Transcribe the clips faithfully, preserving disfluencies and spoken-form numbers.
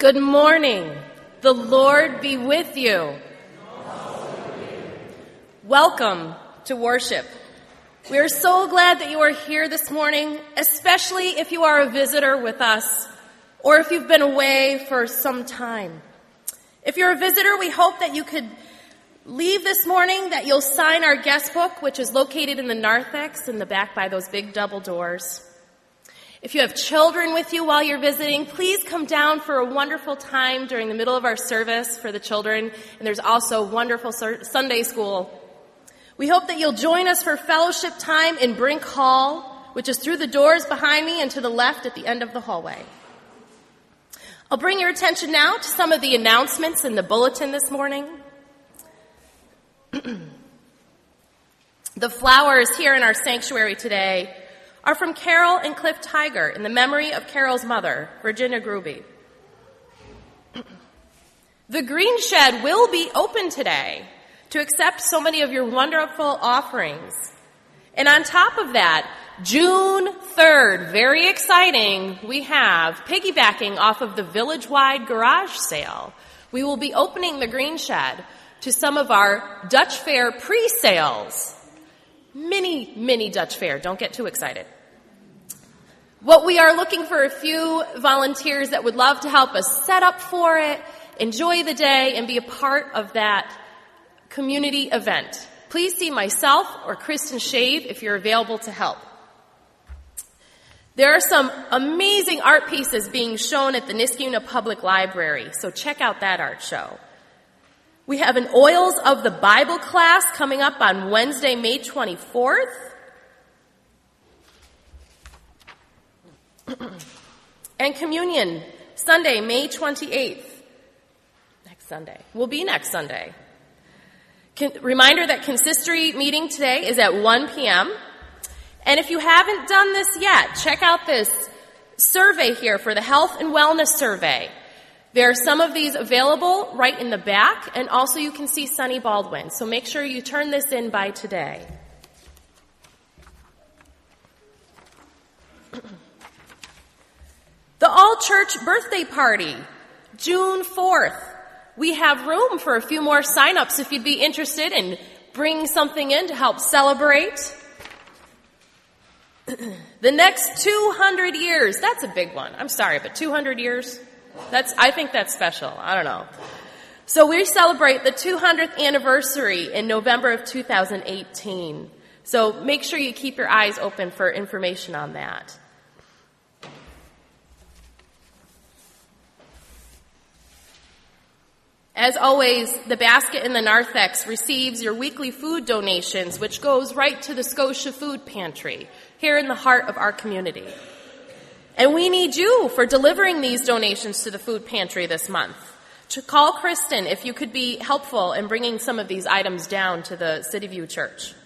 Good morning. The Lord be with you. Welcome to worship. We are so glad that you are here this morning, especially if you are a visitor with us or if you've been away for some time. If you're a visitor, we hope that you could leave this morning, that you'll sign our guest book, which is located in the narthex in the back by those big double doors. If you have children with you while you're visiting, please come down for a wonderful time during the middle of our service for the children. And there's also wonderful Sunday school. We hope that you'll join us for fellowship time in Brink Hall, which is through the doors behind me and to the left at the end of the hallway. I'll bring your attention now to some of the announcements in the bulletin this morning. The flowers here in our sanctuary today are from Carol and Cliff Tiger in the memory of Carol's mother, Virginia Gruby. The Green Shed will be open today to accept so many of your wonderful offerings. And on top of that, June third, very exciting, we have, piggybacking off of the village-wide garage sale, we will be opening the Green Shed to some of our Dutch Fair pre-sales. Mini, mini Dutch Fair. Don't get too excited. What we are looking for a few volunteers that would love to help us set up for it, enjoy the day, and be a part of that community event. Please see myself or Kristen Shave if you're available to help. There are some amazing art pieces being shown at the Niskayuna Public Library, so check out that art show. We have an Oils of the Bible class coming up on Wednesday, May twenty-fourth. And communion, Sunday, May twenty-eighth. Next Sunday. Will be next Sunday. Con- reminder that consistory meeting today is at one p.m. And if you haven't done this yet, check out this survey here for the Health and Wellness Survey. There are some of these available right in the back, and also you can see Sunny Baldwin. So make sure you turn this in by today. The all-church birthday party, June fourth. We have room for a few more sign-ups if you'd be interested in bringing something in to help celebrate. The next two hundred years, that's a big one. I'm sorry, but two hundred years? That's, I think that's special. I don't know. So we celebrate the two hundredth anniversary in November of two thousand eighteen. So make sure you keep your eyes open for information on that. As always, the basket in the narthex receives your weekly food donations, which goes right to the Scotia Food Pantry, here in the heart of our community. And we need you for delivering these donations to the food pantry this month. To call Kristen if you could be helpful in bringing some of these items down to the City View Church.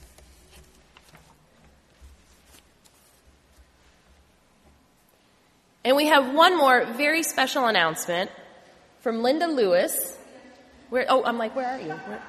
And we have one more very special announcement from Linda Lewis. Where? Oh, I'm like, where are you? Where?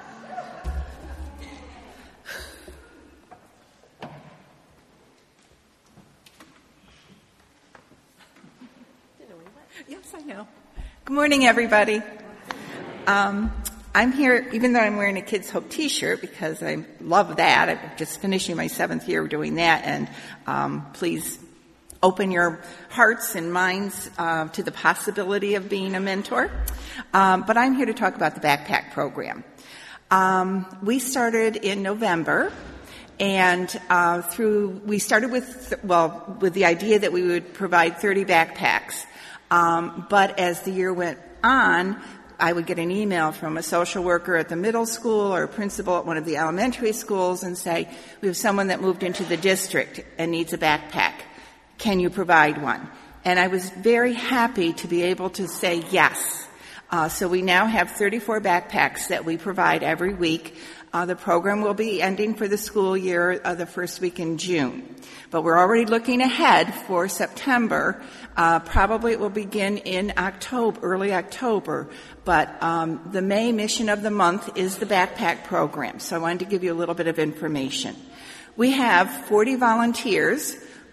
Yes, I know. Good morning, everybody. Um, I'm here, even though I'm wearing a Kids Hope t-shirt, because I love that. I'm just finishing my seventh year doing that, and um, please open your hearts and minds uh, to the possibility of being a mentor. Um, but I'm here to talk about the backpack program. Um, we started in November. And uh, through, we started with, well, with the idea that we would provide thirty backpacks. Um, but as the year went on, I would get an email from a social worker at the middle school or a principal at one of the elementary schools and say, we have someone that moved into the district and needs a backpack. Can you provide one? And I was very happy to be able to say yes. Uh, so we now have thirty-four backpacks that we provide every week. Uh, the program will be ending for the school year uh, the first week in June. But we're already looking ahead for September. Uh, probably it will begin in October, early October. But um, the May mission of the month is the backpack program. So I wanted to give you a little bit of information. We have forty volunteers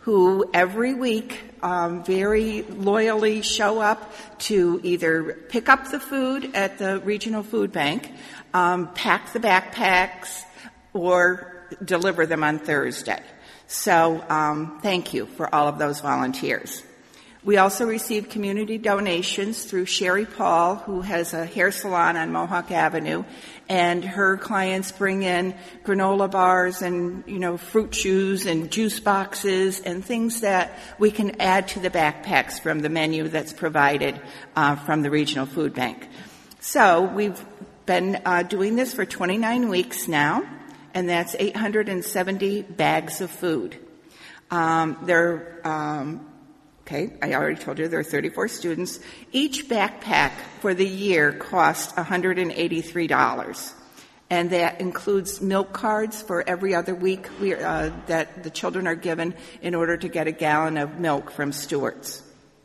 who every week um, very loyally show up to either pick up the food at the regional food bank, um, pack the backpacks, or deliver them on Thursday. So um, thank you for all of those volunteers. We also received community donations through Sherry Paul, who has a hair salon on Mohawk Avenue, and her clients bring in granola bars and, you know, fruit chews and juice boxes and things that we can add to the backpacks from the menu that's provided uh, from the regional food bank. So we've been uh, doing this for twenty-nine weeks now, and that's eight hundred seventy bags of food. Um, they're um, Okay, I already told you there are thirty-four students. Each backpack for the year costs one hundred eighty-three dollars, and that includes milk cards for every other week we, uh, that the children are given in order to get a gallon of milk from Stewart's.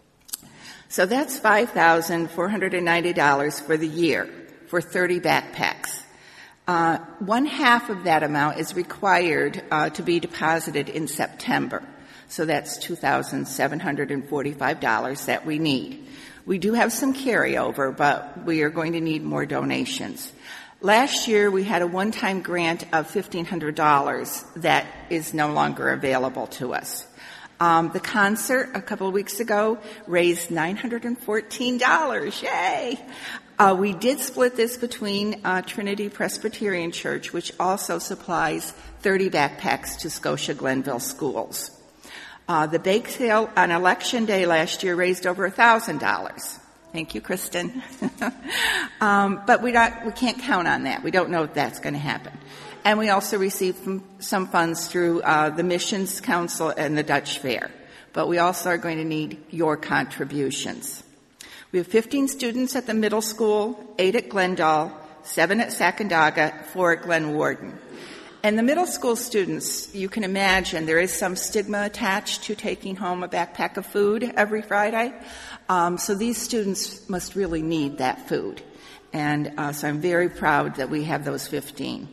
So that's five thousand four hundred ninety dollars for the year for thirty backpacks. Uh, one half of that amount is required uh, to be deposited in September. So that's two thousand seven hundred forty-five dollars that we need. We do have some carryover, but we are going to need more donations. Last year, we had a one-time grant of fifteen hundred dollars that is no longer available to us. Um, the concert a couple of weeks ago raised nine hundred fourteen dollars. Yay! Uh, we did split this between uh, Trinity Presbyterian Church, which also supplies thirty backpacks to Scotia Glenville schools. Uh, the bake sale on Election Day last year raised over one thousand dollars. Thank you, Kristen. um, but we, don't, we can't count on that. We don't know if that's going to happen. And we also received some, some funds through uh, the Missions Council and the Dutch Fair. But we also are going to need your contributions. We have fifteen students at the middle school, eight at Glendale, seven at Sacandaga, four at Glen Warden. And the middle school students, you can imagine there is some stigma attached to taking home a backpack of food every Friday. Um, so these students must really need that food. And uh, so I'm very proud that we have those fifteen.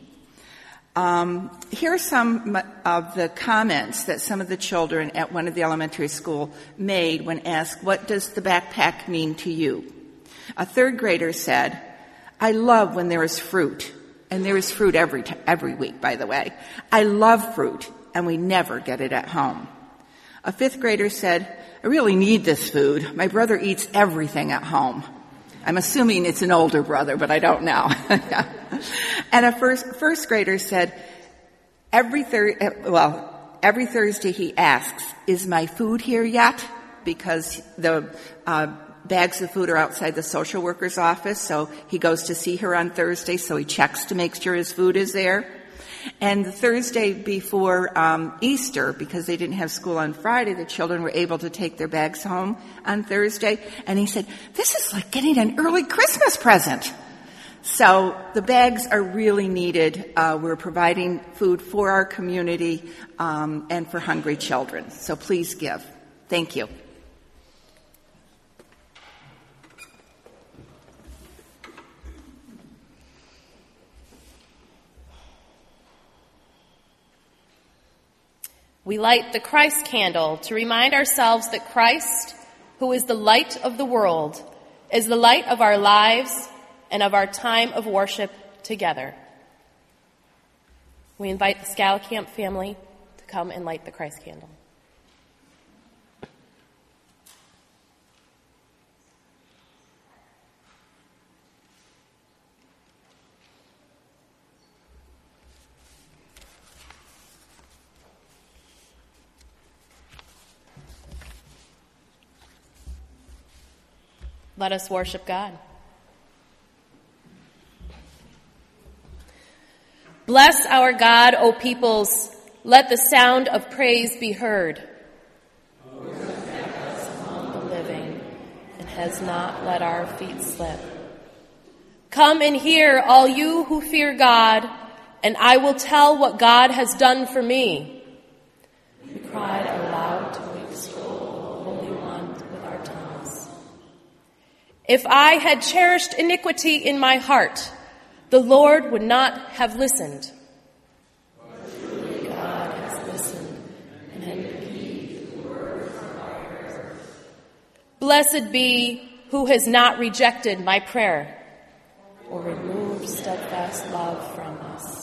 Um, here are some of the comments that some of the children at one of the elementary school made when asked, what does the backpack mean to you? A third grader said, I love when there is fruit. And there is fruit every t- every week, by the way. I love fruit, and we never get it at home. A fifth grader said, I really need this food. My brother eats everything at home. I'm assuming it's an older brother, but I don't know. And a first first grader said, every thir- well, every Thursday he asks, is my food here yet? Because the uh bags of food are outside the social worker's office, so he goes to see her on Thursday, so he checks to make sure his food is there. And the Thursday before um, Easter, because they didn't have school on Friday, the children were able to take their bags home on Thursday. And he said, this is like getting an early Christmas present. So the bags are really needed. Uh, we're providing food for our community um, and for hungry children. So please give. Thank you. We light the Christ candle to remind ourselves that Christ, who is the light of the world, is the light of our lives and of our time of worship together. We invite the Scala-Camp family to come and light the Christ candle. Let us worship God. Bless our God, O peoples. Let the sound of praise be heard. Who has kept us among the living and has not let our feet slip. Come and hear, all you who fear God, and I will tell what God has done for me. We cried aloud to extol the Holy One with our tongues. If I had cherished iniquity in my heart, the Lord would not have listened. But truly God has listened and had pitied Blessed be who has not rejected my prayer or removed steadfast love from us.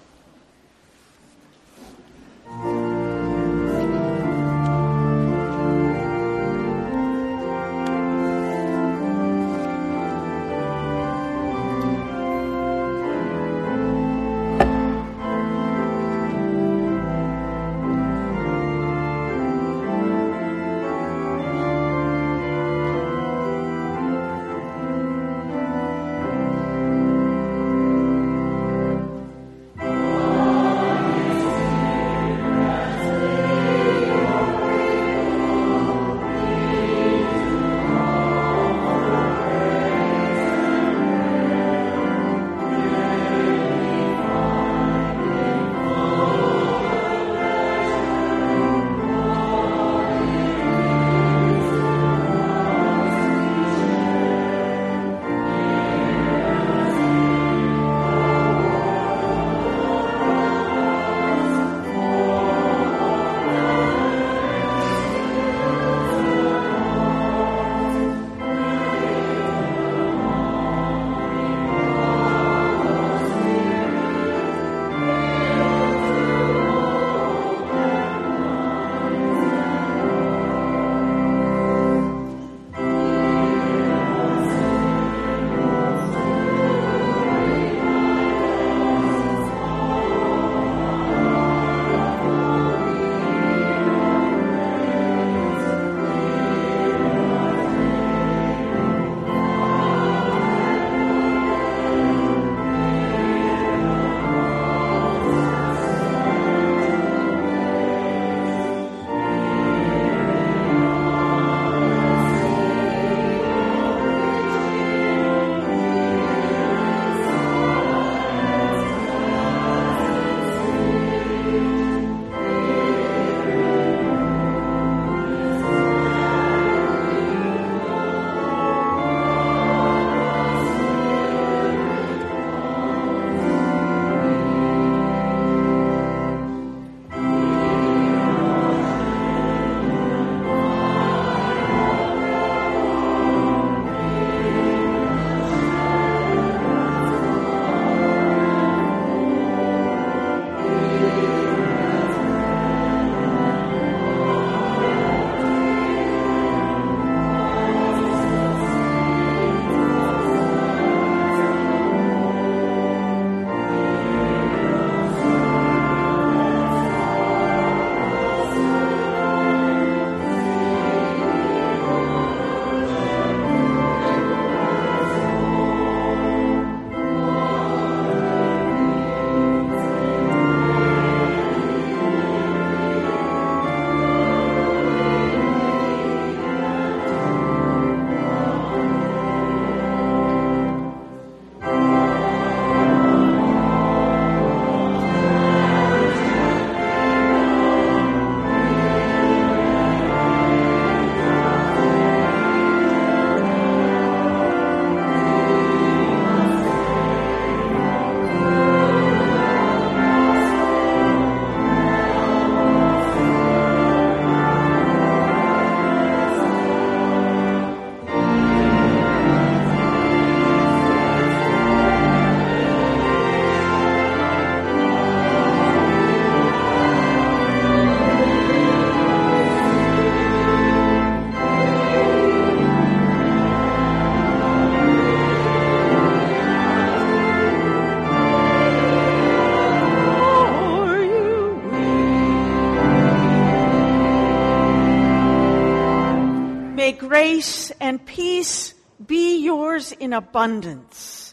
grace and peace be yours in abundance.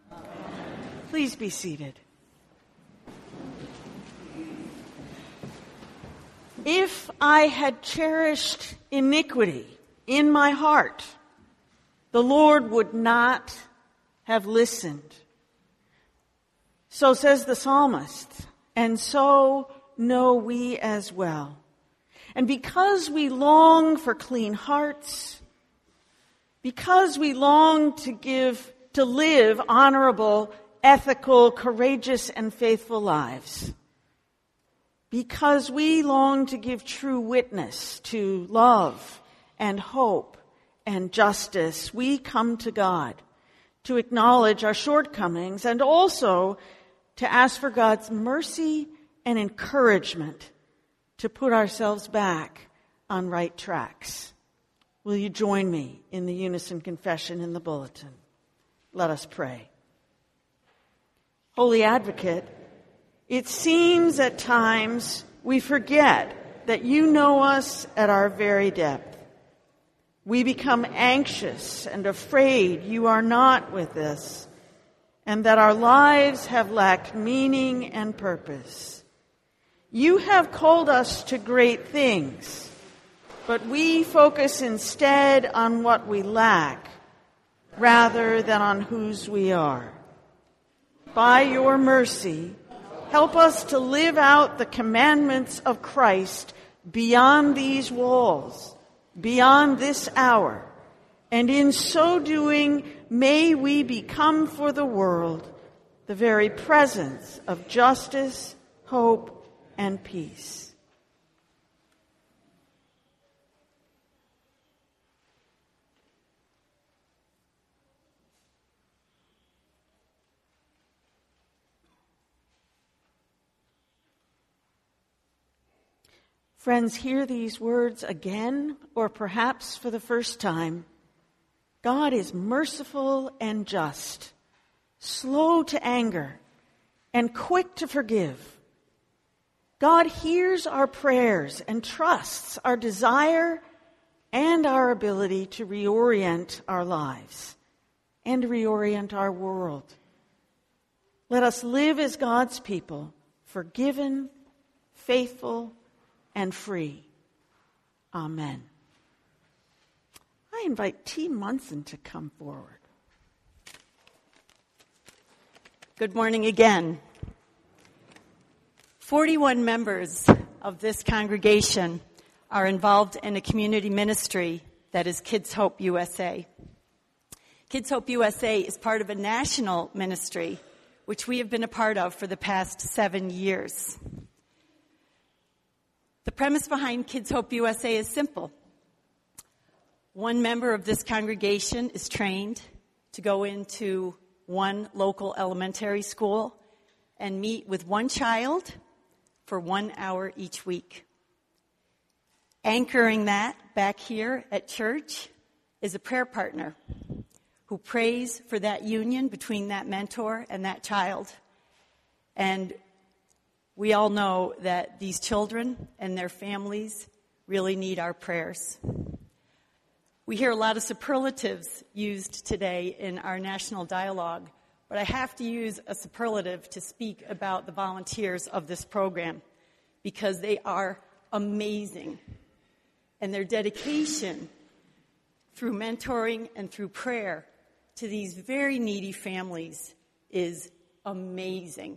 Please be seated. If I had cherished iniquity in my heart, the Lord would not have listened. So says the psalmist, and so know we as well. And because we long for clean hearts, because we long to give, to live honorable, ethical, courageous, and faithful lives, because we long to give true witness to love and hope and justice, we come to God to acknowledge our shortcomings and also to ask for God's mercy and encouragement to put ourselves back on right tracks. Will you join me in the unison confession in the bulletin? Let us pray. Holy Advocate, it seems at times we forget that you know us at our very depth. We become anxious and afraid you are not with us, and that our lives have lacked meaning and purpose. You have called us to great things, but we focus instead on what we lack rather than on whose we are. By your mercy, help us to live out the commandments of Christ beyond these walls, beyond this hour, and in so doing, may we become for the world the very presence of justice, hope, and peace. Friends, hear these words again, or perhaps for the first time. God is merciful and just, slow to anger, and quick to forgive. God hears our prayers and trusts our desire and our ability to reorient our lives and reorient our world. Let us live as God's people, forgiven, faithful, and free. Amen. I invite T. Munson to come forward. Good morning again. forty-one members of this congregation are involved in a community ministry that is Kids Hope U S A. Kids Hope U S A is part of a national ministry, which we have been a part of for the past seven years. The premise behind Kids Hope U S A is simple. One member of this congregation is trained to go into one local elementary school and meet with one child for one hour each week. Anchoring that back here at church is a prayer partner who prays for that union between that mentor and that child. And we all know that these children and their families really need our prayers. We hear a lot of superlatives used today in our national dialogue, but I have to use a superlative to speak about the volunteers of this program because they are amazing. And their dedication through mentoring and through prayer to these very needy families is amazing.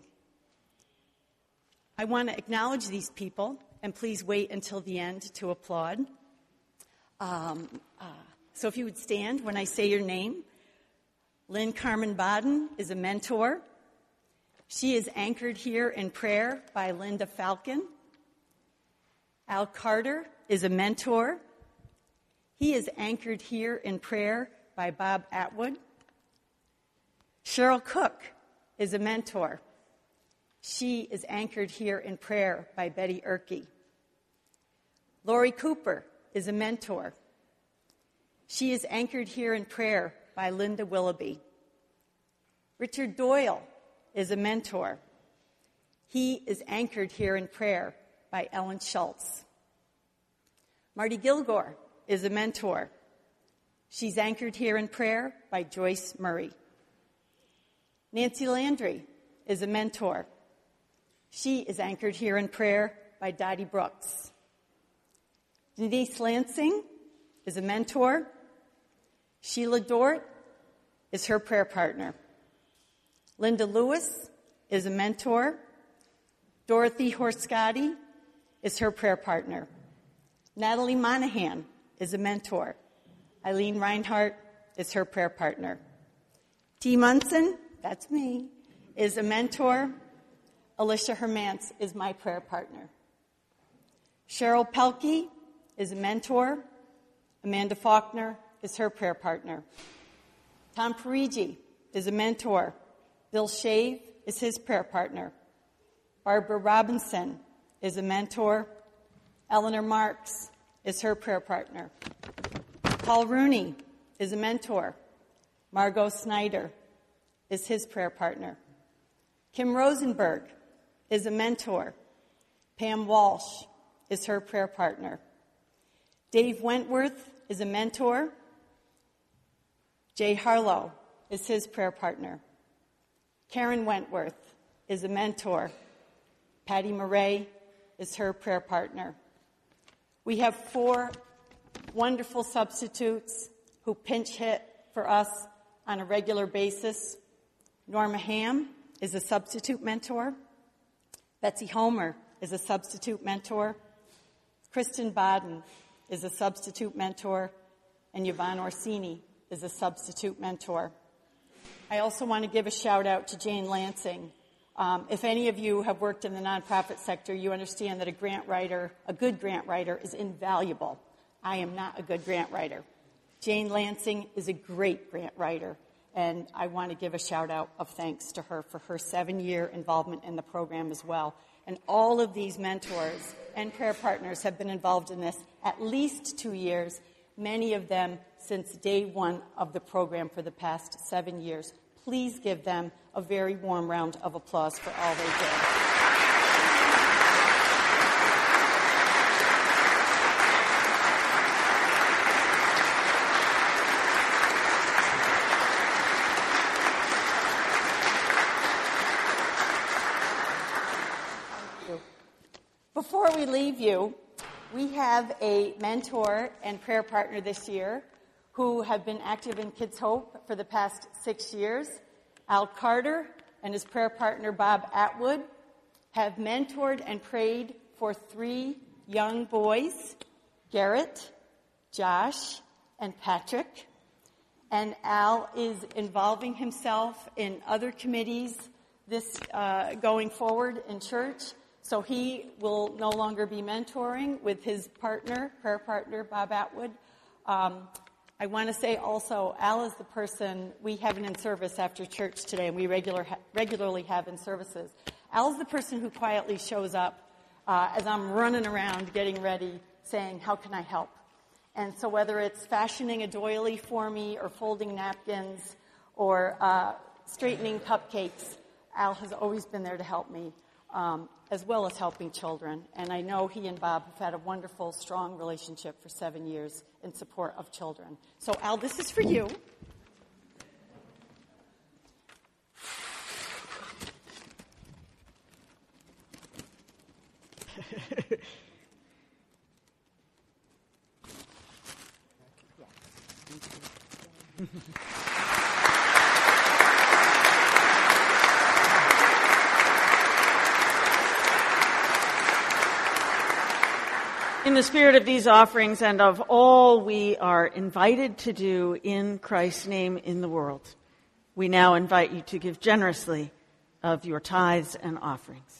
I want to acknowledge these people, and please wait until the end to applaud. Um, uh, so if you would stand when I say your name. Lynn Carmen Baden is a mentor. She is anchored here in prayer by Linda Falcon. Al Carter is a mentor. He is anchored here in prayer by Bob Atwood. Cheryl Cook is a mentor. She is anchored here in prayer by Betty Erkey. Lori Cooper is a mentor. She is anchored here in prayer by Linda Willoughby. Richard Doyle is a mentor. He is anchored here in prayer by Ellen Schultz. Marty Gilgore is a mentor. She's anchored here in prayer by Joyce Murray. Nancy Landry is a mentor. She is anchored here in prayer by Dottie Brooks. Denise Lansing is a mentor. Sheila Dort is her prayer partner. Linda Lewis is a mentor. Dorothy Horscotty is her prayer partner. Natalie Monahan is a mentor. Eileen Reinhart is her prayer partner. T. Munson, that's me, is a mentor. Alicia Hermance is my prayer partner. Cheryl Pelkey is a mentor. Amanda Faulkner is her prayer partner. Tom Parigi is a mentor. Bill Shave is his prayer partner. Barbara Robinson is a mentor. Eleanor Marks is her prayer partner. Paul Rooney is a mentor. Margot Snyder is his prayer partner. Kim Rosenberg is a mentor. Pam Walsh is her prayer partner. Dave Wentworth is a mentor. Jay Harlow is his prayer partner. Karen Wentworth is a mentor. Patty Murray is her prayer partner. We have four wonderful substitutes who pinch hit for us on a regular basis. Norma Ham is a substitute mentor. Betsy Homer is a substitute mentor. Kristen Baden is a substitute mentor. And Yvonne Orsini is a substitute mentor. I also want to give a shout out to Jane Lansing. Um, if any of you have worked in the nonprofit sector, you understand that a grant writer, a good grant writer, is invaluable. I am not a good grant writer. Jane Lansing is a great grant writer, and I want to give a shout out of thanks to her for her seven-year involvement in the program as well. And all of these mentors and prayer partners have been involved in this at least two years, many of them since day one of the program for the past seven years. Please give them a very warm round of applause for all they did. Before we leave you, we have a mentor and prayer partner this year who have been active in Kids Hope for the past six years. Al Carter and his prayer partner Bob Atwood have mentored and prayed for three young boys, Garrett, Josh, and Patrick. And Al is involving himself in other committees this uh, going forward in church. So he will no longer be mentoring with his partner, prayer partner, Bob Atwood. Um, I want to say also, Al is the person we have in service after church today, and we regular ha- regularly have in services. Al's the person who quietly shows up uh, as I'm running around getting ready, saying, how can I help? And so whether it's fashioning a doily for me or folding napkins or uh, straightening cupcakes, Al has always been there to help me, um, as well as helping children. And I know he and Bob have had a wonderful, strong relationship for seven years in support of children. So, Al, this is for you. In the spirit of these offerings and of all we are invited to do in Christ's name in the world, we now invite you to give generously of your tithes and offerings.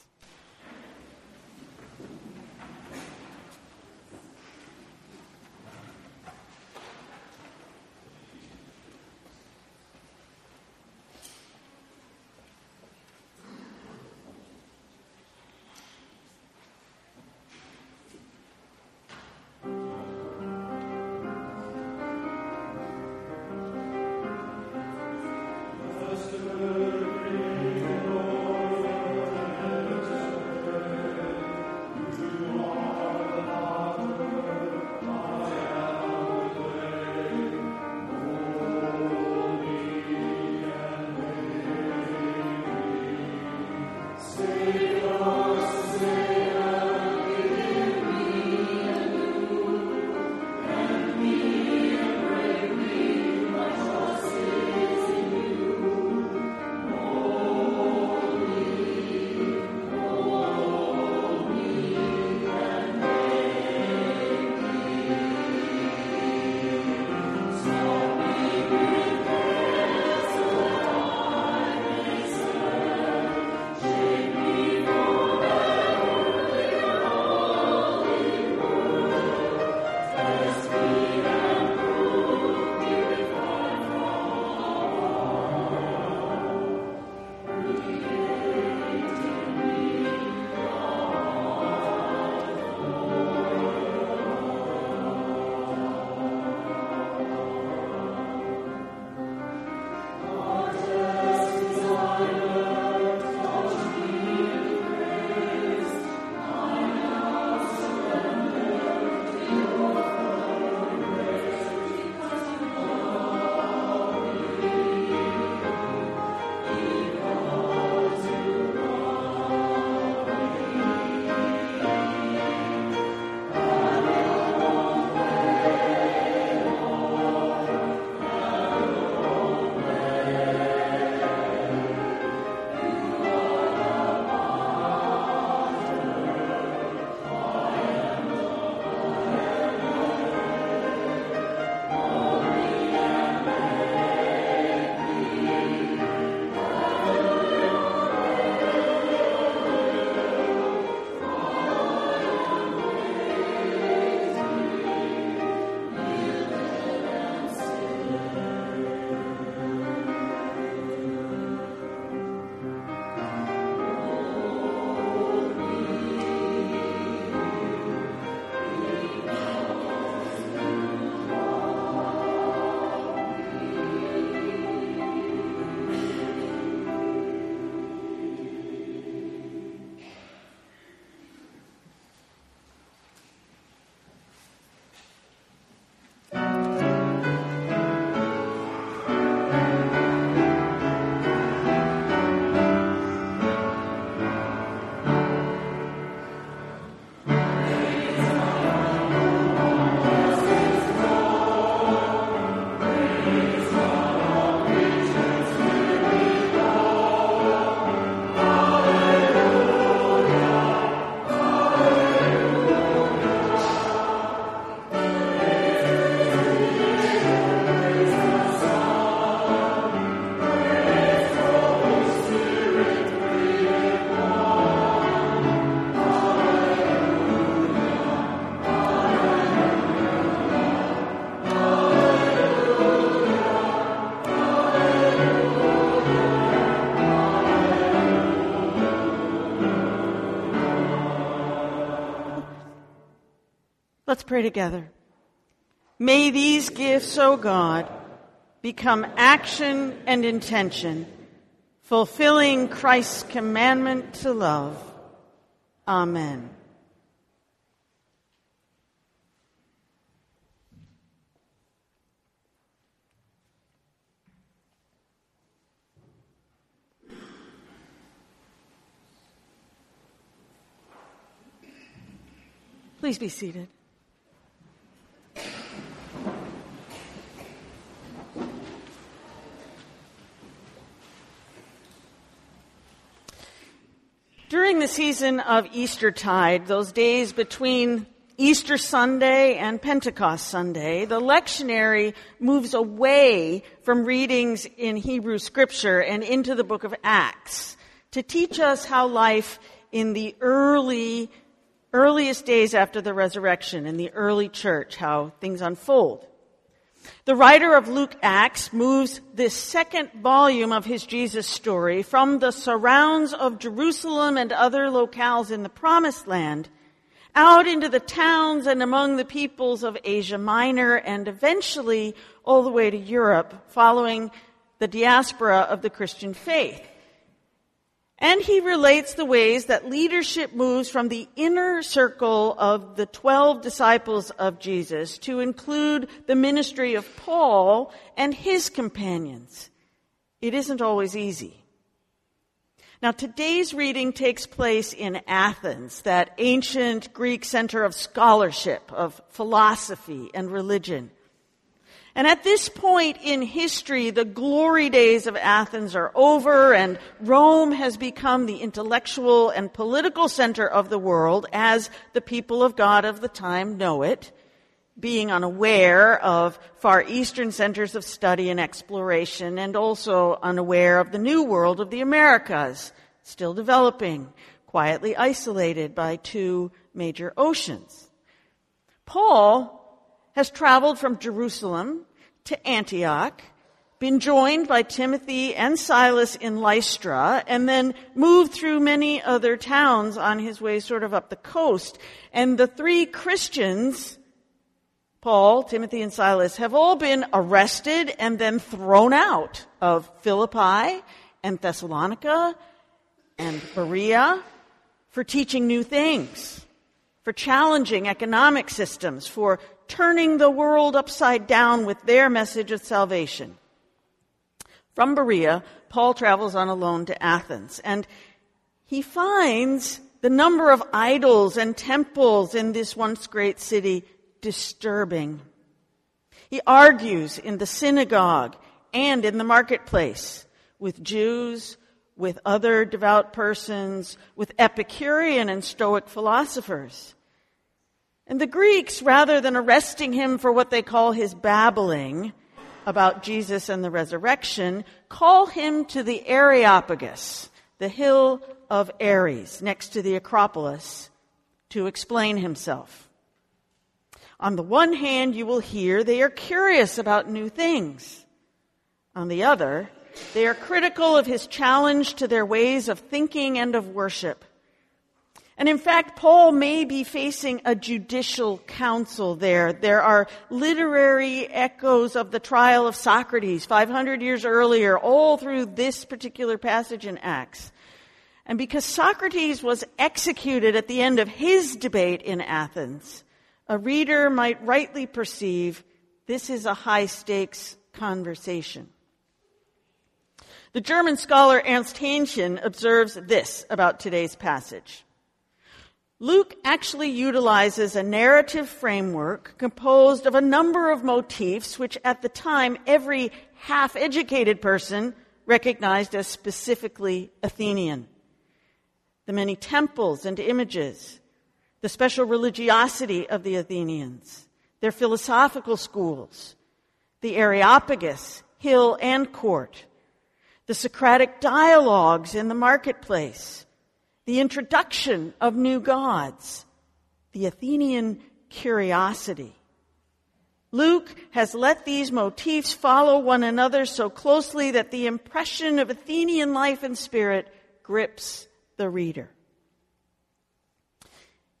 Let's pray together. May these gifts, O God, become action and intention, fulfilling Christ's commandment to love. Amen. Please be seated. During the season of Eastertide, those days between Easter Sunday and Pentecost Sunday, the lectionary moves away from readings in Hebrew Scripture and into the book of Acts to teach us how life in the early, earliest days after the resurrection, in the early church, how things unfold. The writer of Luke Acts moves this second volume of his Jesus story from the surrounds of Jerusalem and other locales in the Promised Land out into the towns and among the peoples of Asia Minor and eventually all the way to Europe following the diaspora of the Christian faith. And he relates the ways that leadership moves from the inner circle of the twelve disciples of Jesus to include the ministry of Paul and his companions. It isn't always easy. Now, today's reading takes place in Athens, that ancient Greek center of scholarship, of philosophy and religion. And at this point in history, the glory days of Athens are over, and Rome has become the intellectual and political center of the world as the people of God of the time know it, being unaware of Far Eastern centers of study and exploration, and also unaware of the new world of the Americas, still developing, quietly isolated by two major oceans. Paul has traveled from Jerusalem to Antioch, been joined by Timothy and Silas in Lystra, and then moved through many other towns on his way sort of up the coast. And the three Christians, Paul, Timothy, and Silas, have all been arrested and then thrown out of Philippi and Thessalonica and Berea for teaching new things, for challenging economic systems, for turning the world upside down with their message of salvation. From Berea, Paul travels on alone to Athens, and he finds the number of idols and temples in this once great city disturbing. He argues in the synagogue and in the marketplace with Jews, with other devout persons, with Epicurean and Stoic philosophers. And the Greeks, rather than arresting him for what they call his babbling about Jesus and the resurrection, call him to the Areopagus, the hill of Ares, next to the Acropolis, to explain himself. On the one hand, you will hear they are curious about new things. On the other, they are critical of his challenge to their ways of thinking and of worship. And in fact, Paul may be facing a judicial council there. There are literary echoes of the trial of Socrates five hundred years earlier, all through this particular passage in Acts. And because Socrates was executed at the end of his debate in Athens, a reader might rightly perceive this is a high-stakes conversation. The German scholar Ernst Hähnchen observes this about today's passage. Luke actually utilizes a narrative framework composed of a number of motifs which at the time every half-educated person recognized as specifically Athenian. The many temples and images, the special religiosity of the Athenians, their philosophical schools, the Areopagus, hill and court, the Socratic dialogues in the marketplace, the introduction of new gods, the Athenian curiosity. Luke has let these motifs follow one another so closely that the impression of Athenian life and spirit grips the reader.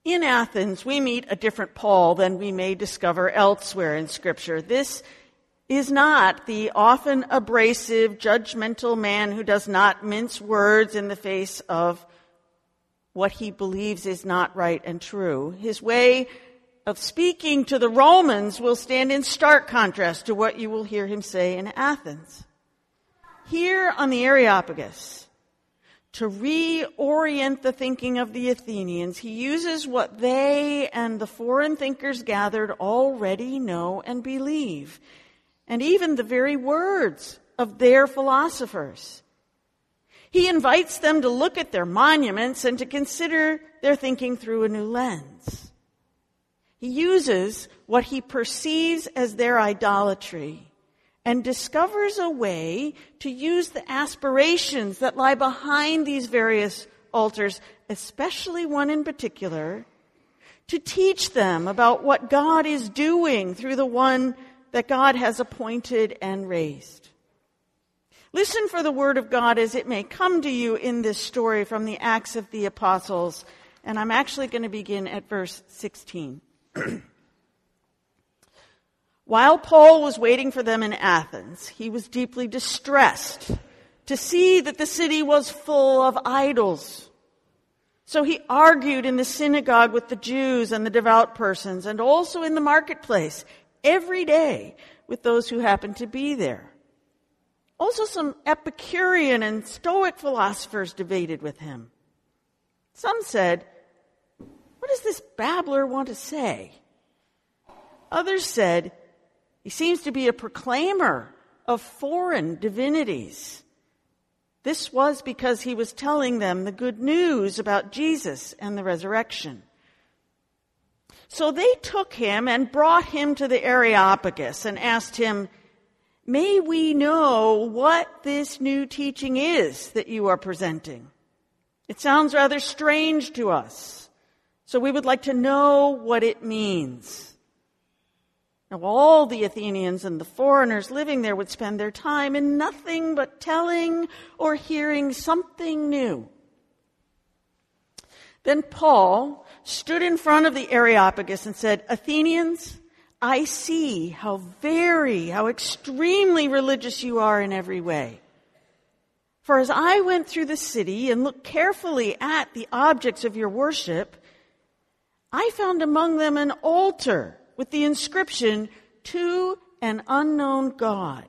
In Athens, we meet a different Paul than we may discover elsewhere in Scripture. This is not the often abrasive, judgmental man who does not mince words in the face of what he believes is not right and true. His way of speaking to the Romans will stand in stark contrast to what you will hear him say in Athens. Here on the Areopagus, to reorient the thinking of the Athenians, he uses what they and the foreign thinkers gathered already know and believe, and even the very words of their philosophers. He invites them to look at their monuments and to consider their thinking through a new lens. He uses what he perceives as their idolatry and discovers a way to use the aspirations that lie behind these various altars, especially one in particular, to teach them about what God is doing through the one that God has appointed and raised. Listen for the word of God as it may come to you in this story from the Acts of the Apostles, and I'm actually going to begin at verse sixteen. While Paul was waiting for them in Athens, he was deeply distressed to see that the city was full of idols. So he argued in the synagogue with the Jews and the devout persons, and also in the marketplace every day with those who happened to be there. Also some Epicurean and Stoic philosophers debated with him. Some said, "What does this babbler want to say?" Others said, "He seems to be a proclaimer of foreign divinities." This was because he was telling them the good news about Jesus and the resurrection. So they took him and brought him to the Areopagus and asked him, "May we know what this new teaching is that you are presenting? It sounds rather strange to us, so we would like to know what it means." Now, all the Athenians and the foreigners living there would spend their time in nothing but telling or hearing something new. Then Paul stood in front of the Areopagus and said, "Athenians, I see how very, how extremely religious you are in every way. For as I went through the city and looked carefully at the objects of your worship, I found among them an altar with the inscription, 'To an unknown God.'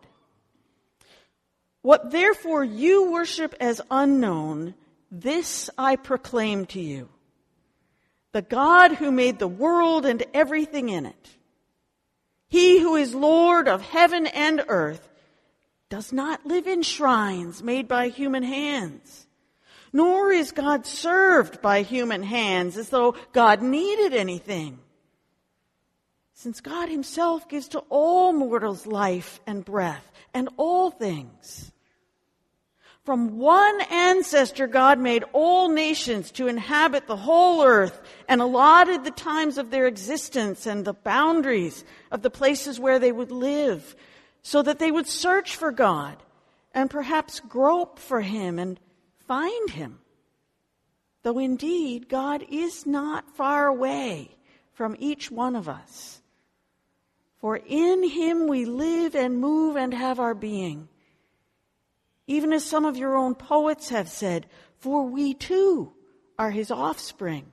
What therefore you worship as unknown, this I proclaim to you. The God who made the world and everything in it, He who is Lord of heaven and earth, does not live in shrines made by human hands, nor is God served by human hands as though God needed anything. Since God himself gives to all mortals life and breath and all things. From one ancestor God made all nations to inhabit the whole earth and allotted the times of their existence and the boundaries of the places where they would live, so that they would search for God and perhaps grope for him and find him. Though indeed God is not far away from each one of us. For in him we live and move and have our being. Even as some of your own poets have said, for we too are his offspring.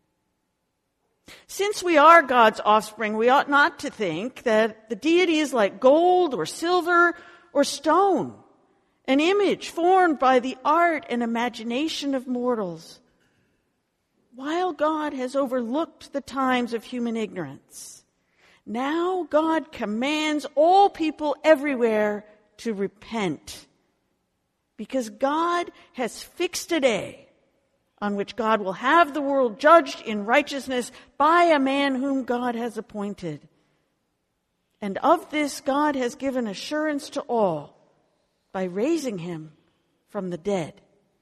Since we are God's offspring, we ought not to think that the deity is like gold or silver or stone, an image formed by the art and imagination of mortals. While God has overlooked the times of human ignorance, now God commands all people everywhere to repent, because God has fixed a day on which God will have the world judged in righteousness by a man whom God has appointed. And of this God has given assurance to all by raising him from the dead.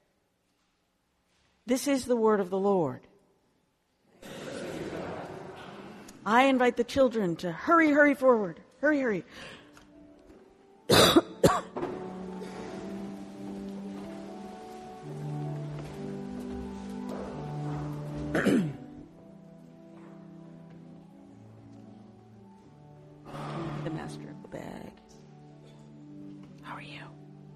This is the word of the Lord. I invite the children to hurry, hurry forward. Hurry, hurry. the master of the bag. How are you?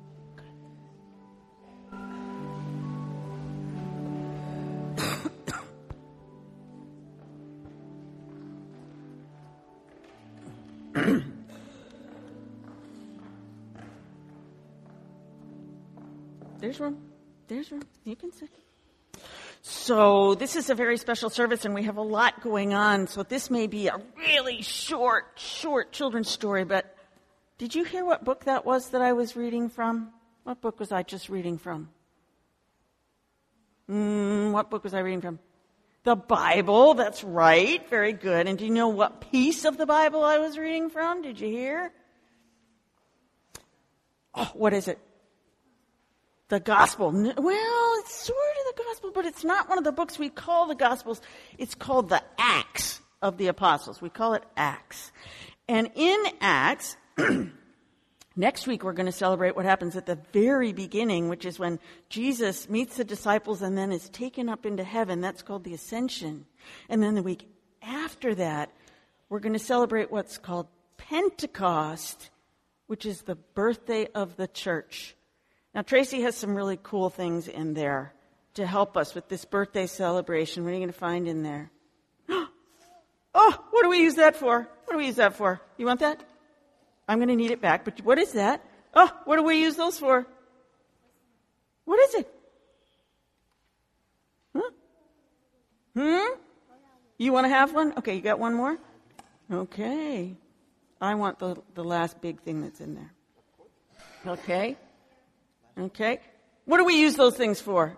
There's room. There's room. You can sit. So this is a very special service, and we have a lot going on. So this may be a really short, short children's story, but did you hear what book that was that I was reading from? What book was I just reading from? Mm, what book was I reading from? The Bible. That's right. Very good. And do you know what piece of the Bible I was reading from? Did you hear? Oh, what is it? The Gospel. Well, it's sort of the Gospel, but it's not one of the books we call the Gospels. It's called the Acts of the Apostles. We call it Acts. And in Acts, next week we're going to celebrate what happens at the very beginning, which is when Jesus meets the disciples and then is taken up into heaven. That's called the Ascension. And then the week after that, we're going to celebrate what's called Pentecost, which is the birthday of the church. Now, Tracy has some really cool things in there to help us with this birthday celebration. What are you going to find in there? Oh, what do we use that for? What do we use that for? You want that? I'm going to need it back, but what is that? Oh, what do we use those for? What is it? Huh? Hmm? You want to have one? Okay, you got one more? Okay. I want the, the last big thing that's in there. Okay. Okay. What do we use those things for?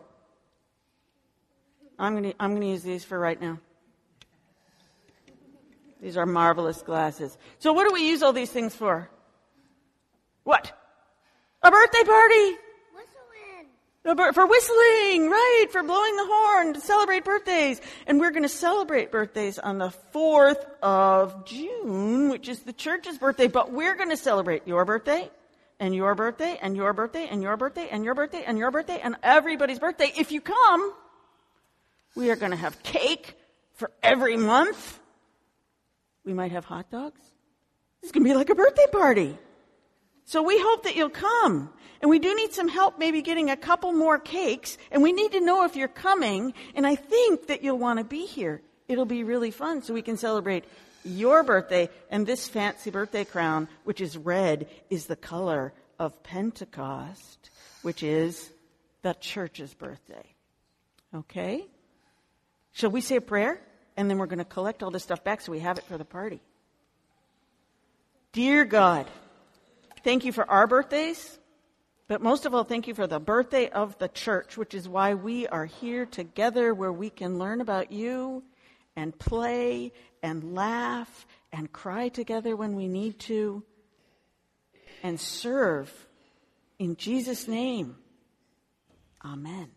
I'm going to I'm going to use these for right now. These are marvelous glasses. So what do we use all these things for? What? A birthday party. Whistling. For whistling, right, for blowing the horn to celebrate birthdays. And we're going to celebrate birthdays on the fourth of June, which is the church's birthday. But we're going to celebrate your birthday, and your birthday, and your birthday, and your birthday, and your birthday, and your birthday, and everybody's birthday. If you come, we are going to have cake for every month. We might have hot dogs. It's going to be like a birthday party. So we hope that you'll come. And we do need some help maybe getting a couple more cakes. And we need to know if you're coming. And I think that you'll want to be here. It'll be really fun so we can celebrate your birthday. And this fancy birthday crown, which is red, is the color of Pentecost, which is the church's birthday. Okay? Shall we say a prayer? And then we're going to collect all this stuff back so we have it for the party. Dear God, thank you for our birthdays, but most of all, thank you for the birthday of the church, which is why we are here together, where we can learn about you and play and laugh and cry together when we need to and serve in Jesus' name. Amen.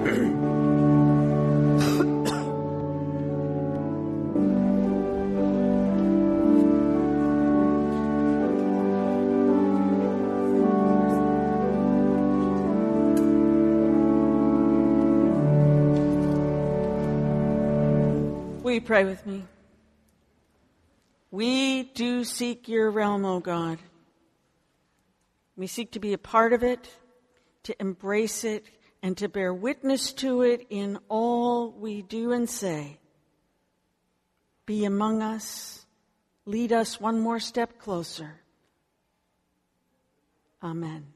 Will you pray with me? We do seek your realm, O God. We seek to be a part of it, to embrace it, and to bear witness to it in all we do and say. Be among us. Lead us one more step closer. Amen.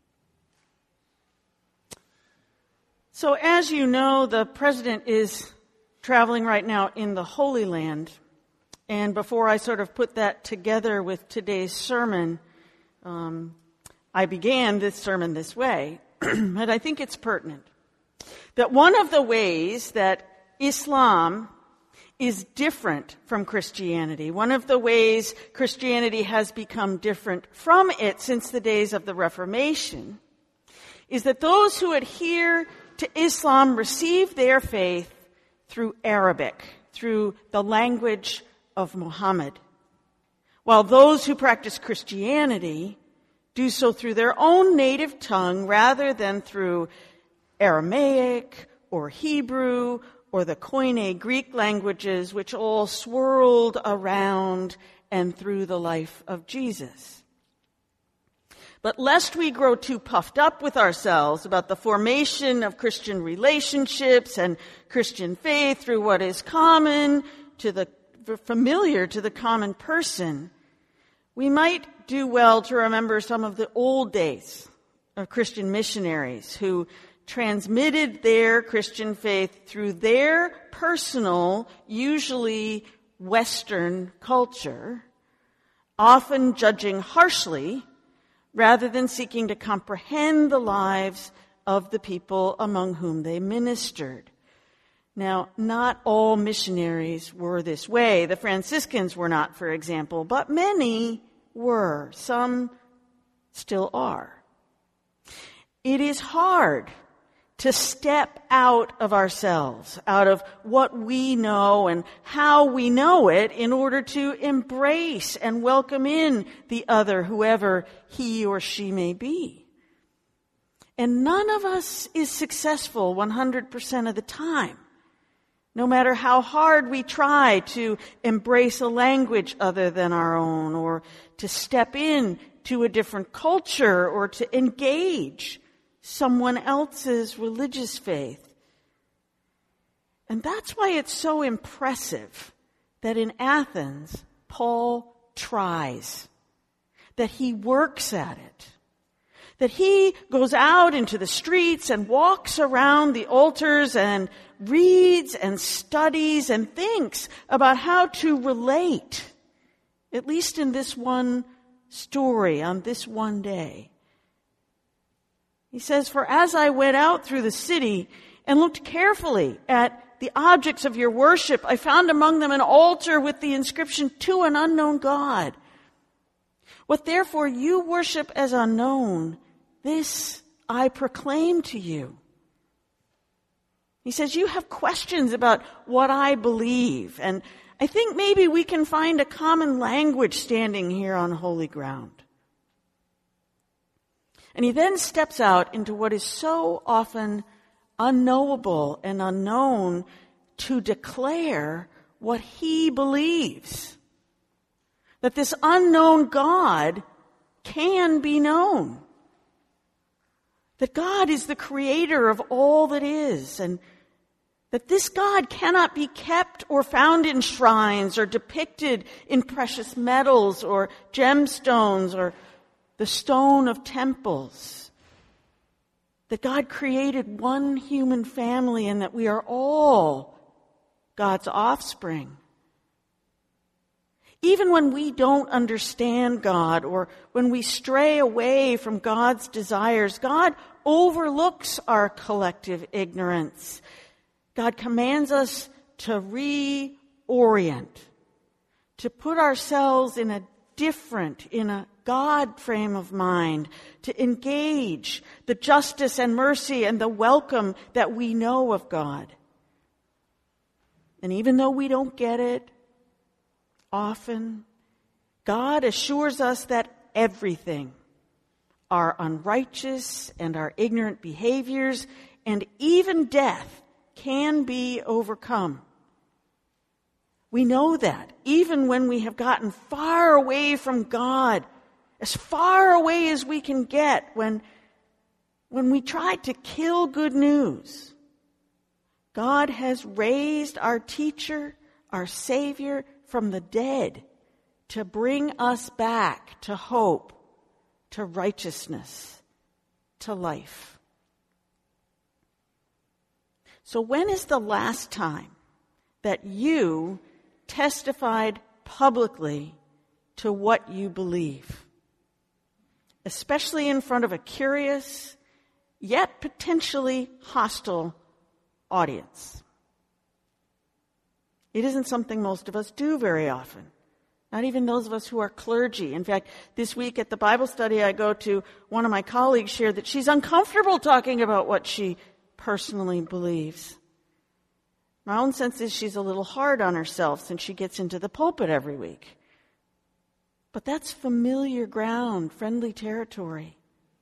So as you know, the president is traveling right now in the Holy Land. And before I sort of put that together with today's sermon, um, I began this sermon this way, but I think it's pertinent. That one of the ways that Islam is different from Christianity, one of the ways Christianity has become different from it since the days of the Reformation, is that those who adhere to Islam receive their faith through Arabic, through the language of Muhammad, while those who practice Christianity do so through their own native tongue rather than through Aramaic or Hebrew or the Koine Greek languages, which all swirled around and through the life of Jesus. But lest we grow too puffed up with ourselves about the formation of Christian relationships and Christian faith through what is common to the familiar to the common person, we might do well to remember some of the old days of Christian missionaries who transmitted their Christian faith through their personal, usually Western culture, often judging harshly rather than seeking to comprehend the lives of the people among whom they ministered. Now, not all missionaries were this way. The Franciscans were not, for example, but many were. Some still are. It is hard to step out of ourselves, out of what we know and how we know it, in order to embrace and welcome in the other, whoever he or she may be. And none of us is successful one hundred percent of the time, no matter how hard we try to embrace a language other than our own, or to step in to a different culture, or to engage someone else's religious faith. And that's why it's so impressive that in Athens, Paul tries, that he works at it, that he goes out into the streets and walks around the altars and reads and studies and thinks about how to relate, at least in this one story, on this one day. He says, "For as I went out through the city and looked carefully at the objects of your worship, I found among them an altar with the inscription, 'To an unknown God.' What therefore you worship as unknown, this I proclaim to you." He says, you have questions about what I believe, and I think maybe we can find a common language standing here on holy ground. And he then steps out into what is so often unknowable and unknown to declare what he believes. That this unknown God can be known. That God is the creator of all that is, and that this God cannot be kept or found in shrines or depicted in precious metals or gemstones or the stone of temples. That God created one human family and that we are all God's offspring. Even when we don't understand God or when we stray away from God's desires, God overlooks our collective ignorance. God commands us to reorient, to put ourselves in a different in a God frame of mind, to engage the justice and mercy and the welcome that we know of God. And even though we don't get it often, God assures us that everything, our unrighteous and our ignorant behaviors, and even death, can be overcome. We know that even when we have gotten far away from God, as far away as we can get, when, when we try to kill good news, God has raised our teacher, our Savior, from the dead to bring us back to hope, to righteousness, to life. So when is the last time that you testified publicly to what you believe, especially in front of a curious, yet potentially hostile audience? It isn't something most of us do very often, not even those of us who are clergy. In fact, this week at the Bible study I go to, one of my colleagues shared that she's uncomfortable talking about what she personally believes. My own sense is she's a little hard on herself since she gets into the pulpit every week. But that's familiar ground, friendly territory.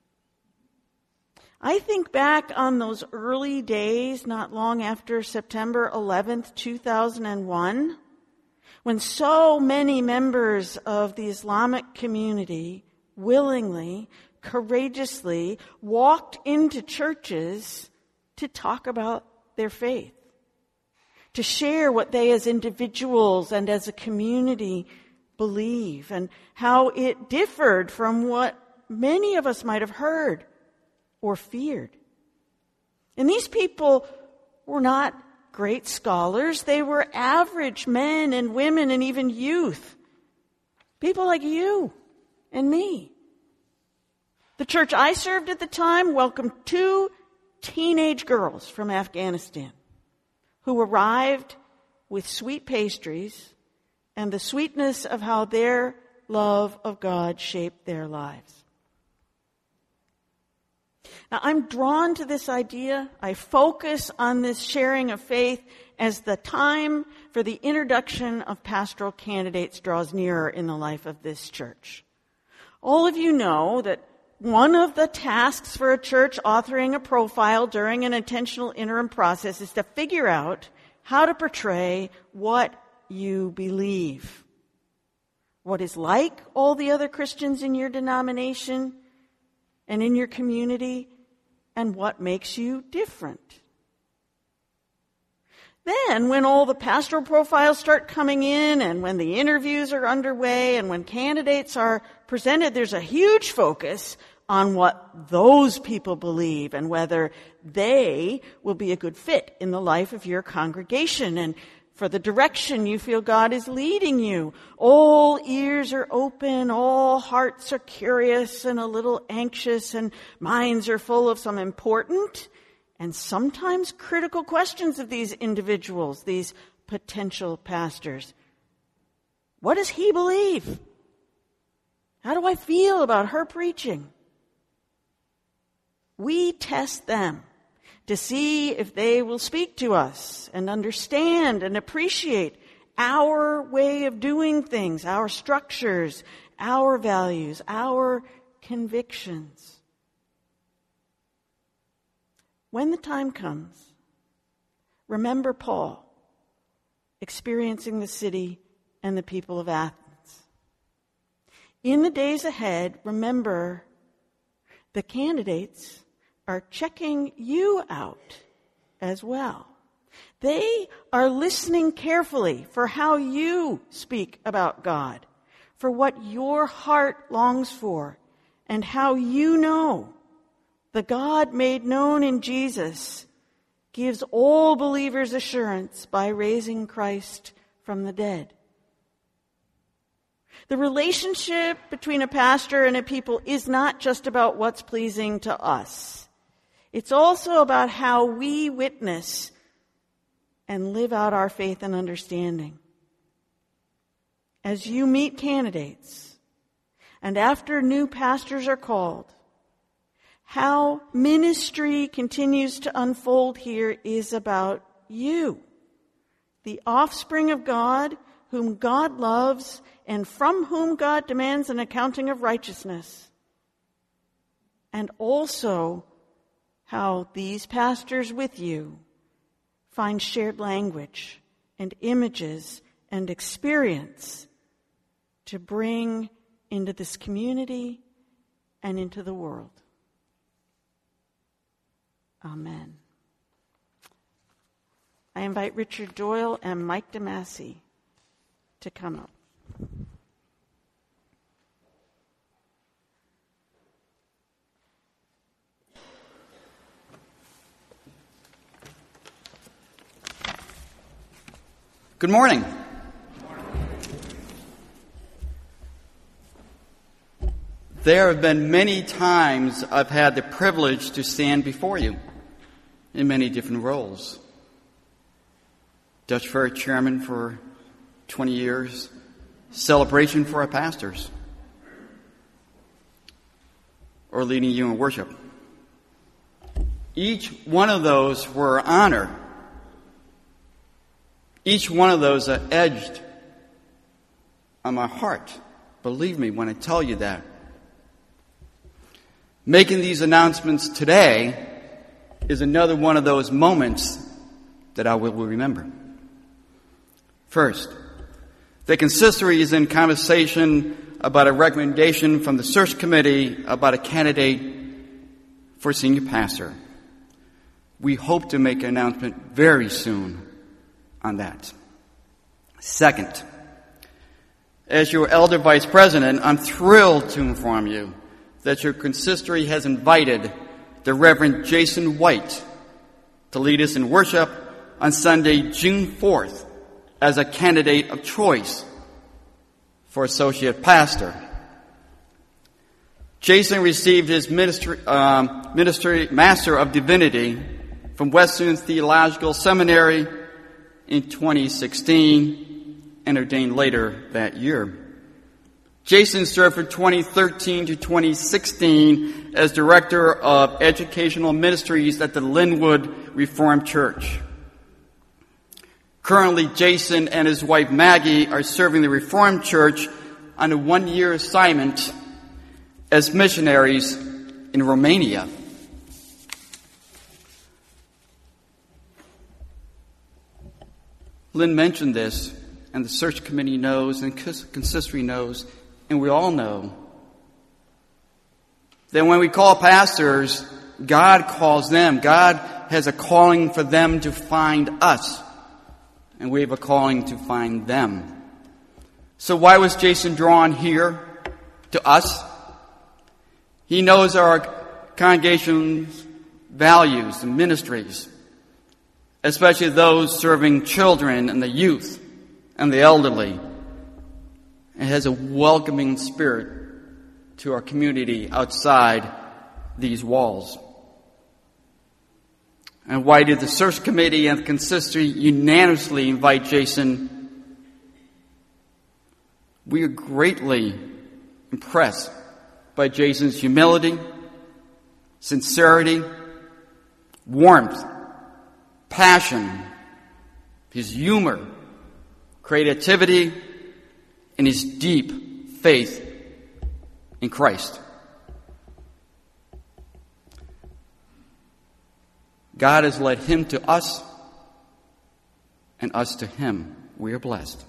I think back on those early days, not long after September eleventh, two thousand one, when so many members of the Islamic community willingly, courageously walked into churches to talk about their faith, to share what they as individuals and as a community believe, and how it differed from what many of us might have heard or feared. And these people were not great scholars. They were average men and women and even youth. People like you and me. The church I served at the time welcomed two teenage girls from Afghanistan who arrived with sweet pastries and the sweetness of how their love of God shaped their lives. Now, I'm drawn to this idea. I focus on this sharing of faith as the time for the introduction of pastoral candidates draws nearer in the life of this church. All of you know that one of the tasks for a church authoring a profile during an intentional interim process is to figure out how to portray what you believe. What is like all the other Christians in your denomination and in your community, and what makes you different. Then, when all the pastoral profiles start coming in, and when the interviews are underway, and when candidates are presented, there's a huge focus on what those people believe and whether they will be a good fit in the life of your congregation and for the direction you feel God is leading you. All ears are open, all hearts are curious and a little anxious, and minds are full of some important and sometimes critical questions of these individuals, these potential pastors. What does he believe? How do I feel about her preaching? We test them to see if they will speak to us and understand and appreciate our way of doing things, our structures, our values, our convictions. When the time comes, remember Paul experiencing the city and the people of Athens. In the days ahead, remember the candidates are checking you out as well. They are listening carefully for how you speak about God, for what your heart longs for, and how you know the God made known in Jesus gives all believers assurance by raising Christ from the dead. The relationship between a pastor and a people is not just about what's pleasing to us. It's also about how we witness and live out our faith and understanding. As you meet candidates, and after new pastors are called, how ministry continues to unfold here is about you, the offspring of God, whom God loves and from whom God demands an accounting of righteousness. And also how these pastors with you find shared language and images and experience to bring into this community and into the world. Amen. I invite Richard Doyle and Mike DeMasi to come up. Good morning. There have been many times I've had the privilege to stand before you in many different roles. Dutch Fair chairman for twenty years, celebration for our pastors, or leading you in worship. Each one of those were honor. Each one of those are edged on my heart. Believe me when I tell you that. Making these announcements today is another one of those moments that I will remember. First, the consistory is in conversation about a recommendation from the search committee about a candidate for senior pastor. We hope to make an announcement very soon on that. Second, as your elder vice president, I'm thrilled to inform you that your consistory has invited the Reverend Jason White to lead us in worship on Sunday, June fourth, as a candidate of choice for associate pastor. Jason received his ministry, um, ministry Master of Divinity from Western Theological Seminary in twenty sixteen and ordained later that year. Jason served from twenty thirteen to twenty sixteen as Director of Educational Ministries at the Linwood Reformed Church. Currently, Jason and his wife Maggie are serving the Reformed Church on a one-year assignment as missionaries in Romania. Lynn mentioned this, and the search committee knows, and consistory knows, and we all know that when we call pastors, God calls them. God has a calling for them to find us, and we have a calling to find them. So why was Jason drawn here to us? He knows our congregation's values and ministries, especially those serving children and the youth and the elderly. It has a welcoming spirit to our community outside these walls. And why did the search committee and the consistory unanimously invite Jason? We are greatly impressed by Jason's humility, sincerity, warmth, passion, his humor, creativity, and his deep faith in Christ. God has led him to us and us to him. We are blessed.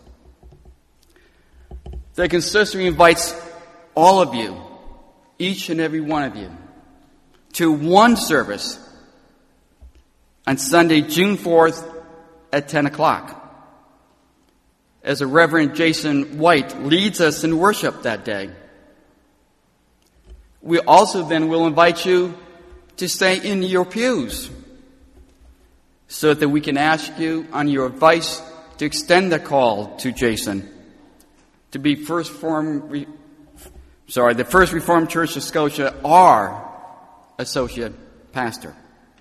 The consistory invites all of you, each and every one of you, to one service on Sunday, June fourth at ten o'clock. As the Reverend Jason White leads us in worship that day. We also then will invite you to stay in your pews so that we can ask you on your advice to extend the call to Jason to be first form, sorry, the First Reformed Church of Scotia, our associate pastor.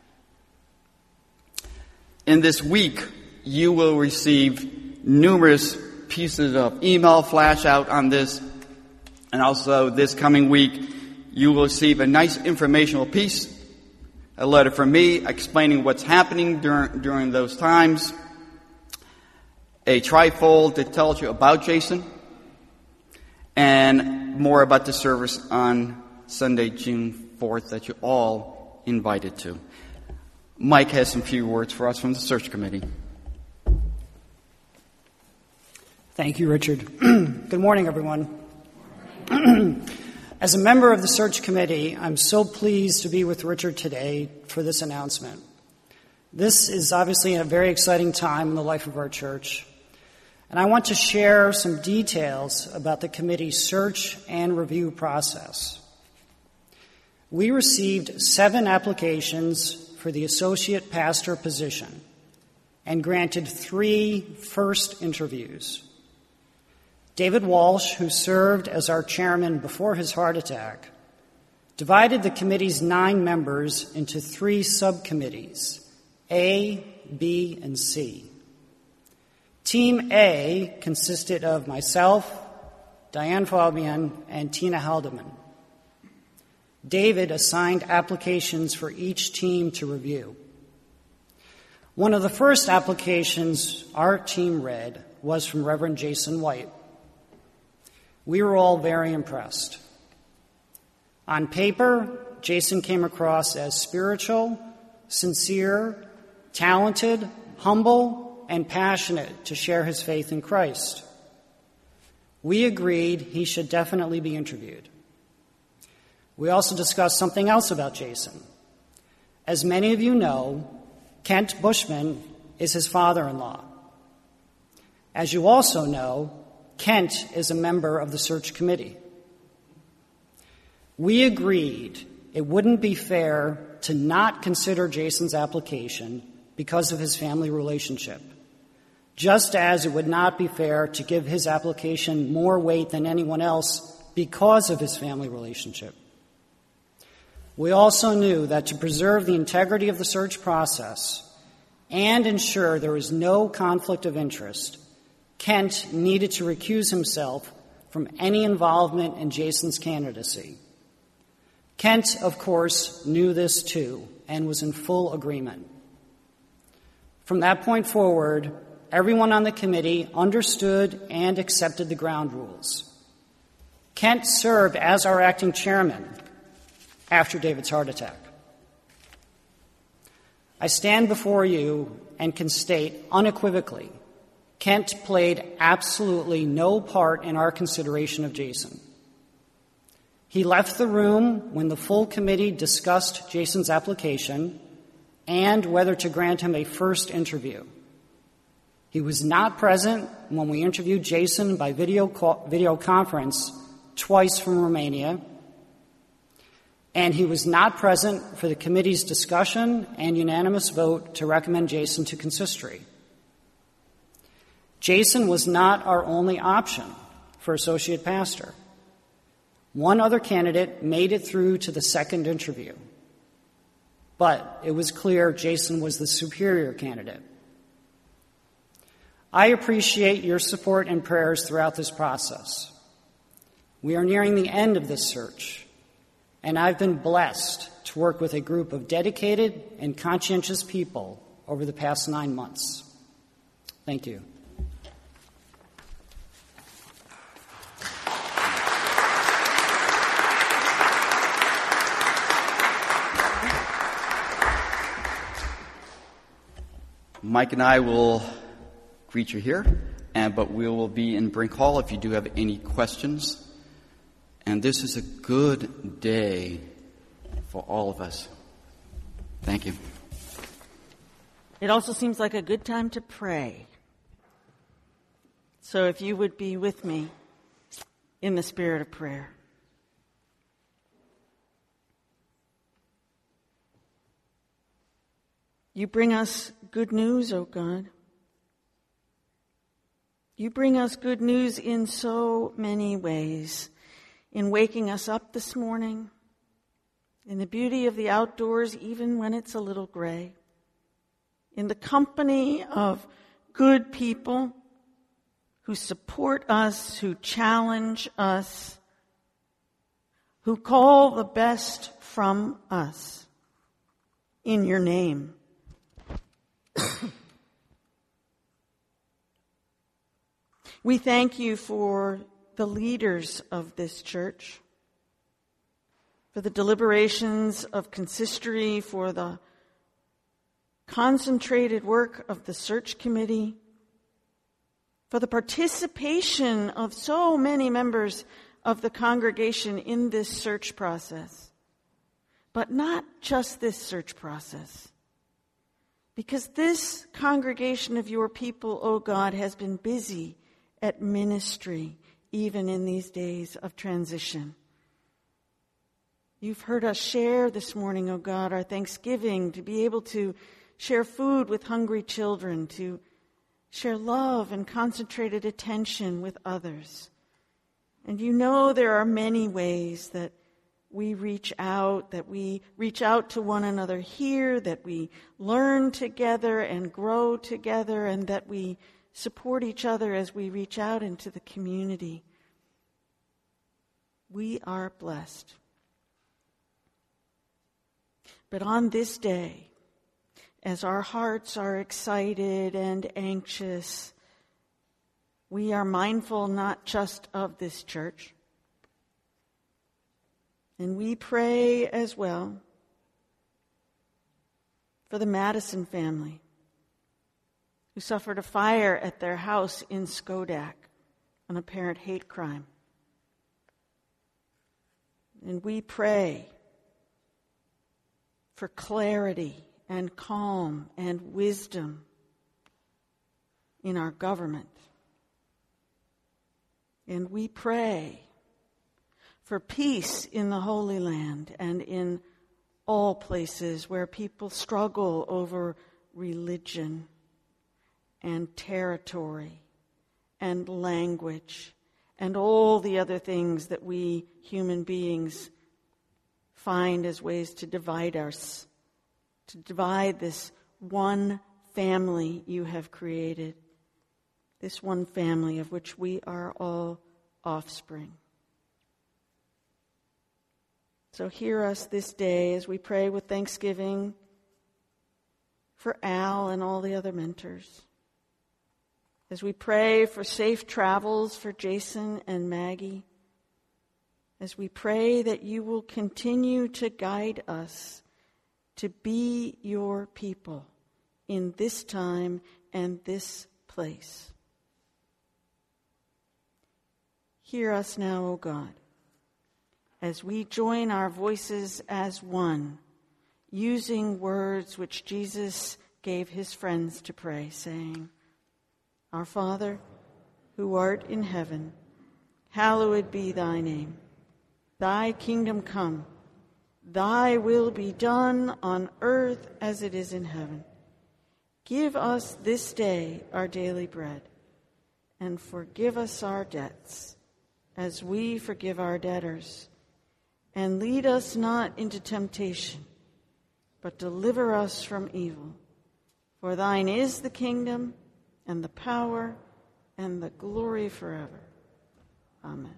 In this week, you will receive numerous pieces of email flash out on this, And also this coming week, you will receive a nice informational piece, a letter from me explaining what's happening during, during those times, a trifold that tells you about Jason, and more about the service on Sunday, June fourth, that you're all invited to. Mike has some few words for us from the search committee. Thank you, Richard. Good morning, everyone. As a member of the search committee, I'm so pleased to be with Richard today for this announcement. This is obviously a very exciting time in the life of our church, and I want to share some details about the committee's search and review process. We received seven applications for the associate pastor position and granted three first interviews. David Walsh, who served as our chairman before his heart attack, divided the committee's nine members into three subcommittees, A, B, and C. Team A consisted of myself, Diane Fabian, and Tina Haldeman. David assigned applications for each team to review. One of the first applications our team read was from Reverend Jason White. We were all very impressed. On paper, Jason came across as spiritual, sincere, talented, humble, and passionate to share his faith in Christ. We agreed he should definitely be interviewed. We also discussed something else about Jason. As many of you know, Kent Bushman is his father-in-law. As you also know, Kent is a member of the search committee. We agreed it wouldn't be fair to not consider Jason's application because of his family relationship, just as it would not be fair to give his application more weight than anyone else because of his family relationship. We also knew that to preserve the integrity of the search process and ensure there was no conflict of interest, Kent needed to recuse himself from any involvement in Jason's candidacy. Kent, of course, knew this too and was in full agreement. From that point forward, everyone on the committee understood and accepted the ground rules. Kent served as our acting chairman after David's heart attack. I stand before you and can state unequivocally Kent played absolutely no part in our consideration of Jason. He left the room when the full committee discussed Jason's application and whether to grant him a first interview. He was not present when we interviewed Jason by video, call, video conference twice from Romania, and he was not present for the committee's discussion and unanimous vote to recommend Jason to consistory. Jason was not our only option for associate pastor. One other candidate made it through to the second interview, but it was clear Jason was the superior candidate. I appreciate your support and prayers throughout this process. We are nearing the end of this search, and I've been blessed to work with a group of dedicated and conscientious people over the past nine months. Thank you. Mike and I will greet you here, and but we will be in Brink Hall if you do have any questions. And this is a good day for all of us. Thank you. It also seems like a good time to pray. So if you would be with me in the spirit of prayer. You bring us good news, O God. You bring us good news in so many ways. In waking us up this morning, in the beauty of the outdoors, even when it's a little gray, in the company of good people who support us, who challenge us, who call the best from us in your name. We thank you for the leaders of this church, for the deliberations of consistory, for the concentrated work of the search committee, for the participation of so many members of the congregation in this search process. But not just this search process. Because this congregation of your people, O God, has been busy at ministry, even in these days of transition. You've heard us share this morning, O God, our thanksgiving, to be able to share food with hungry children, to share love and concentrated attention with others. And you know there are many ways that we reach out, that we reach out to one another here, that we learn together and grow together, and that we support each other as we reach out into the community. We are blessed. But on this day, as our hearts are excited and anxious, we are mindful not just of this church, and we pray as well for the Madison family who suffered a fire at their house in Schodack, an apparent hate crime. And we pray for clarity and calm and wisdom in our government. And we pray for peace in the Holy Land and in all places where people struggle over religion and territory and language and all the other things that we human beings find as ways to divide us, to divide this one family you have created, this one family of which we are all offspring. So hear us this day as we pray with thanksgiving for Al and all the other mentors, as we pray for safe travels for Jason and Maggie, as we pray that you will continue to guide us to be your people in this time and this place. Hear us now, O God, as we join our voices as one, using words which Jesus gave his friends to pray, saying, Our Father, who art in heaven, hallowed be thy name. Thy kingdom come. Thy will be done on earth as it is in heaven. Give us this day our daily bread, and forgive us our debts, as we forgive our debtors. And lead us not into temptation, but deliver us from evil. For thine is the kingdom, and the power, and the glory forever. Amen.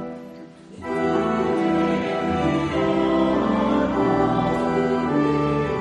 Thank you.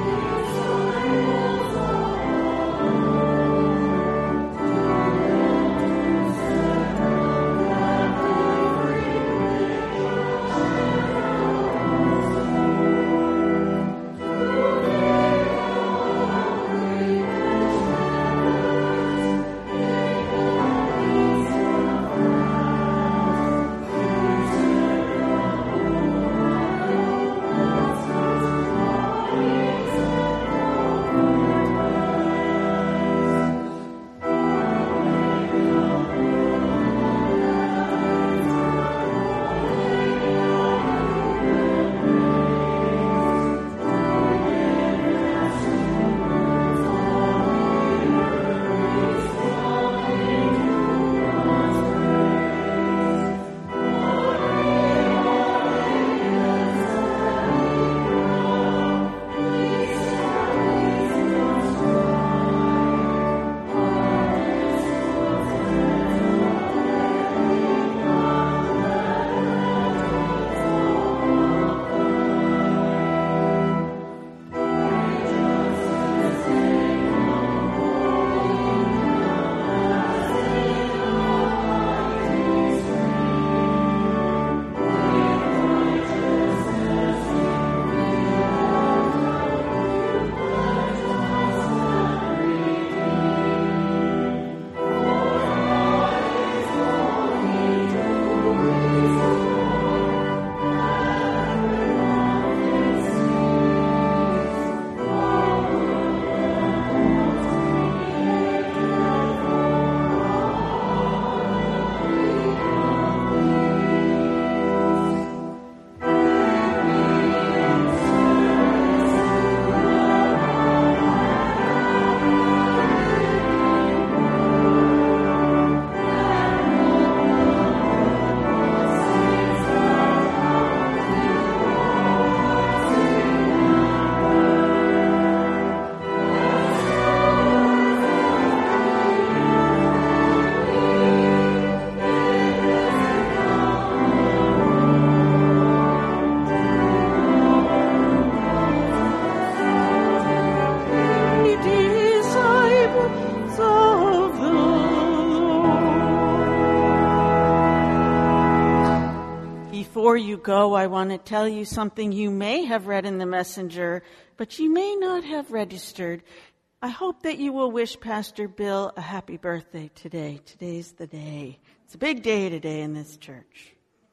before you go, I want to tell you something you may have read in the messenger, but you may not have registered. I hope that you will wish Pastor Bill a happy birthday today. Today's the day. It's a big day today in this church.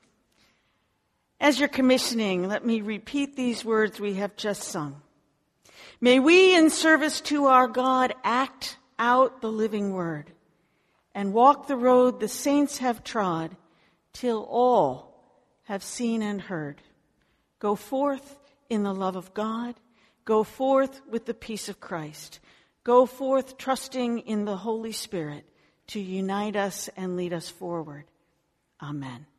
As you're commissioning, let me repeat these words we have just sung. May we, in service to our God, act out the living word and walk the road the saints have trod till all have seen and heard. Go forth in the love of God. Go forth with the peace of Christ. Go forth trusting in the Holy Spirit to unite us and lead us forward. Amen.